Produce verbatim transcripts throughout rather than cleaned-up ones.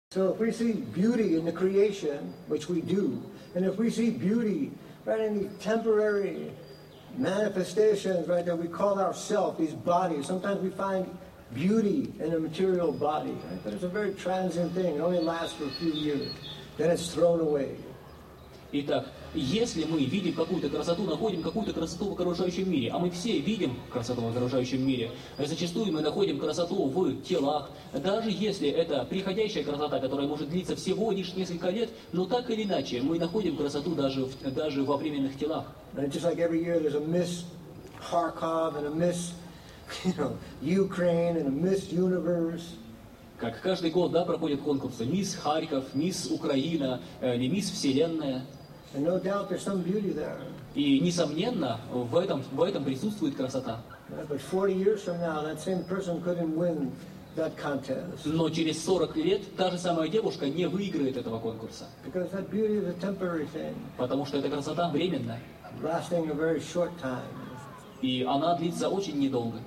So if we see beauty in the creation, which we do, and if we see beauty right in these temporary manifestations, right, that we call ourselves, these bodies, sometimes we find beauty in a material body, right? But it's a very transient thing. It only lasts for a few years. Then it's thrown away. Итак, если мы видим какую-то красоту, находим какую-то красоту в окружающем мире, а мы все видим красоту в окружающем мире, зачастую мы находим красоту в телах, даже если это приходящая красота, которая может длиться всего лишь несколько лет, но так или иначе мы находим красоту даже, в, даже во временных телах. Just like every year there's a Miss Kharkov and a Miss, you know, Ukraine and a Miss Universe. Как каждый год, да, проходят конкурсы Мисс Харьков, Мисс Украина, или Мисс Вселенная. And no doubt there's some beauty there. И, несомненно, в этом, в этом присутствует красота. But forty years from now, that same person couldn't win that contest. Но через сорок лет та же самая девушка не выиграет этого конкурса. Because that beauty is a temporary thing. Потому что эта красота временная. Lasting a very short time. И она длится очень недолго.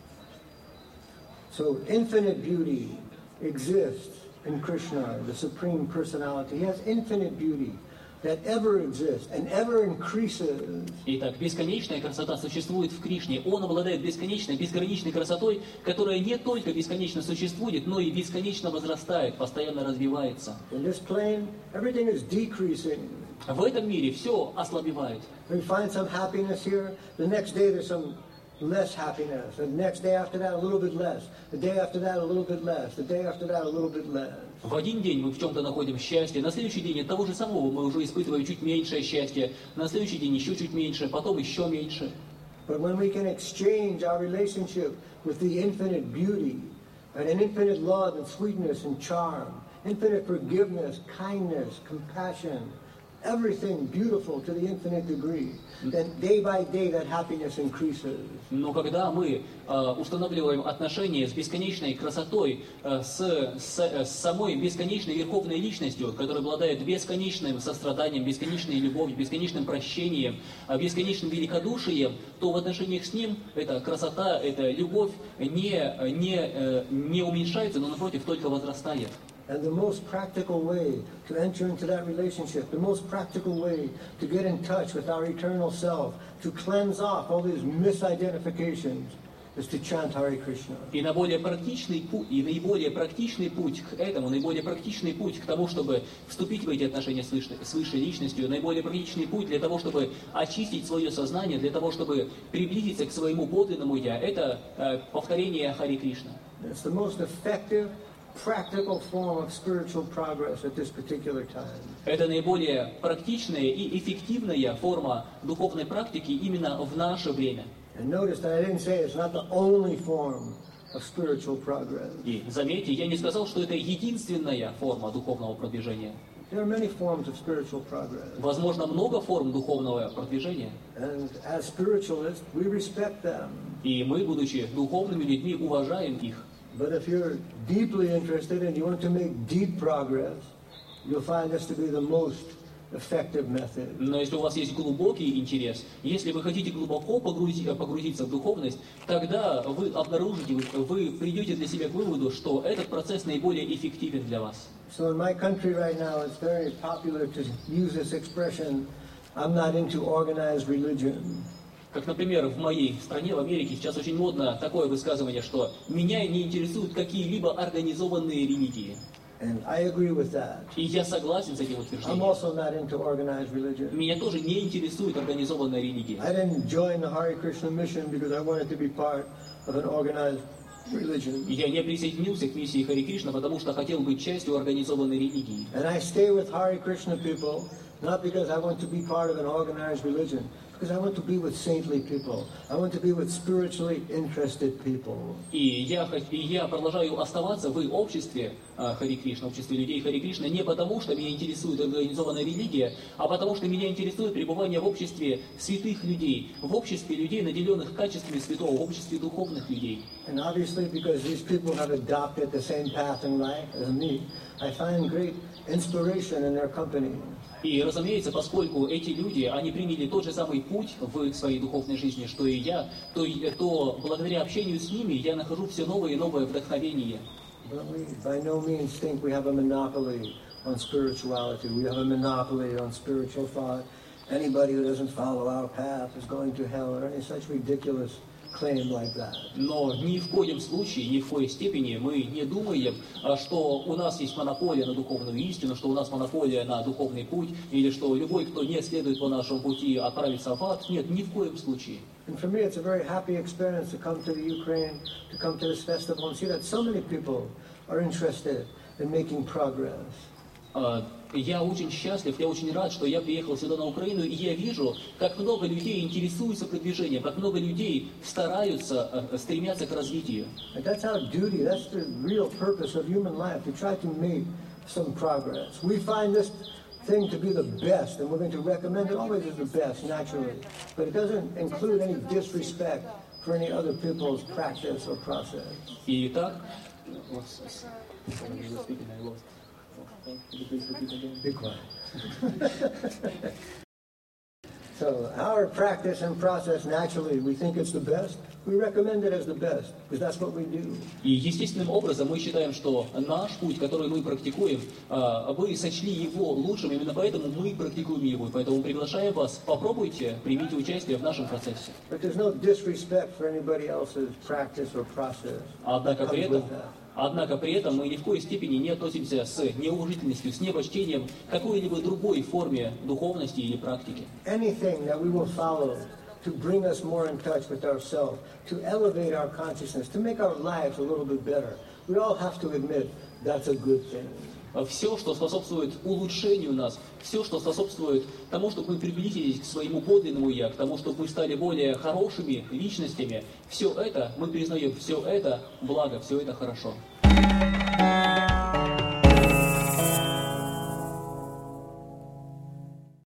So infinite beauty exists in Krishna, the Supreme Personality. He has infinite beauty that ever exists and ever increases. Итак, бесконечная красота существует в Кришне. Он обладает бесконечной, безграничной красотой, которая не только бесконечно существует, но и бесконечно возрастает, постоянно развивается. In this plane, everything is decreasing. В этом мире все ослабевает. We find some happiness here. The next day there's some less happiness. The next day after that a little bit less. The day after that a little bit less. The day after that a little bit less. В один день мы в чем-то находим счастье, на следующий день от того же самого мы уже испытываем чуть меньшее счастье, на следующий день еще чуть меньше, потом еще меньше. But when we can exchange our relationship with the infinite beauty, and an infinite love and sweetness and charm, infinite forgiveness, kindness, compassion, everything beautiful to the infinite degree, then day by day that happiness increases. Но когда мы э, устанавливаем отношения с бесконечной красотой, э, с, с, с самой бесконечной верховной личностью, которая обладает бесконечным состраданием, бесконечной любовью, бесконечным прощением, э, бесконечным великодушием, то в отношениях с ним эта красота, эта любовь не, не, э, не уменьшается, но напротив только возрастает. And the most practical way to enter into that relationship, the most practical way to get in touch with our eternal self, to cleanse off all these misidentifications, is to chant Hare Krishna. И наиболее практичный путь, и наиболее практичный путь к этому, наиболее практичный путь к тому, чтобы вступить в эти отношения с высшей, с высшей личностью, наиболее практичный путь для того, чтобы очистить свое сознание, для того, чтобы приблизиться к своему подлинному я, это э, повторение Харе Кришна. It's the most effective, practical form of spiritual progress at this particular time. Это наиболее практичная и эффективная форма духовной практики именно в наше время. And notice that I didn't say it's not the only form of spiritual progress. И заметьте, я не сказал, что это единственная форма духовного продвижения. There are many forms of spiritual progress. Возможно, много форм духовного продвижения. And as spiritualists, we respect them. И мы, будучи духовными людьми, уважаем их. But if you're deeply interested and you want to make deep progress, you'll find this to be the most effective method. Но если у вас есть глубокий интерес, если вы хотите глубоко погрузи, погрузиться в духовность, тогда вы обнаружите, вы придете для себя к выводу, что этот процесс наиболее эффективен для вас. So in my country right now, it's very popular to use this expression, I'm not into organized religion. Как, например, в моей стране, в Америке, сейчас очень модно такое высказывание, что меня не интересуют какие-либо организованные религии. And I agree with that. И я согласен с этим I'm утверждением. also not into organized religion. Меня тоже не интересует организованная религия. I didn't join the Hare Krishna mission because I wanted to be part of an organized religion. Я не присоединился к миссии Харе Кришна, потому что хотел быть частью организованной религии. And I stay with Hare Krishna people not because I want to be part of an organized religion, because I want to be with saintly people. I want to be with spiritually interested people. И я, и я продолжаю оставаться в обществе э, Харе Кришна, обществе людей Харе Кришна, не потому, что меня интересует организованная религия, а потому, что меня интересует пребывание в обществе святых людей, в обществе людей, наделенных качествами святого, в обществе духовных людей. And obviously, because these people have adopted the same path in life as me, I find great inspiration in their company. И, разумеется, поскольку эти люди, они приняли тот же самый путь в своей духовной жизни, что и я, то, то благодаря общению с ними я нахожу все новое и новое вдохновение. But we by no means think we have a monopoly on spirituality. We have a monopoly on spiritual thought. Anybody who doesn't follow our path is going to hell, or any such ridiculous claim like that. Но ни в коем случае, ни в коей степени мы не думаем, а, что у нас есть монополия на духовную истину, что у нас монополия на духовный путь, или что любой, кто не следует по нашему пути, отправится в ад. Нет, ни в коем случае. And for me, it's a very happy experience to come to the Ukraine, to come to this festival and see that so many people are interested in making progress. А, Я очень счастлив, я очень рад, что я приехал сюда на Украину, и я вижу, как много людей интересуются продвижением, как много людей стараются, э, стремятся к развитию. And that's our duty, that's the real purpose of human life, to try to make some progress. We find this thing to be the best, and we're going to recommend it always as the best, naturally. But it doesn't include any disrespect for any other people's practice or process. Итак, Be quiet. So our practice and process, naturally, we think it's the best. We recommend it as the best, because that's what we do. И естественным образом мы считаем, что наш путь, который мы практикуем, а, вы сочли его лучшим, именно поэтому мы практикуем его. Поэтому приглашаем вас, попробуйте, примите участие в нашем процессе. But there's no disrespect for anybody else's practice or process. Однако при Comes этом, with that. однако при этом мы ни в коей степени не относимся с неуважительностью, с непочтением к какой-либо другой форме духовности или практики. Anything that we will follow to bring us more in touch with ourselves, to elevate our consciousness, to make our lives a little bit better. We all have to admit that's a good thing. Все, что способствует улучшению нас, все, что способствует тому, чтобы мы приблизились к своему подлинному «я», к тому, чтобы мы стали более хорошими личностями, все это мы признаем, все это благо, все это хорошо.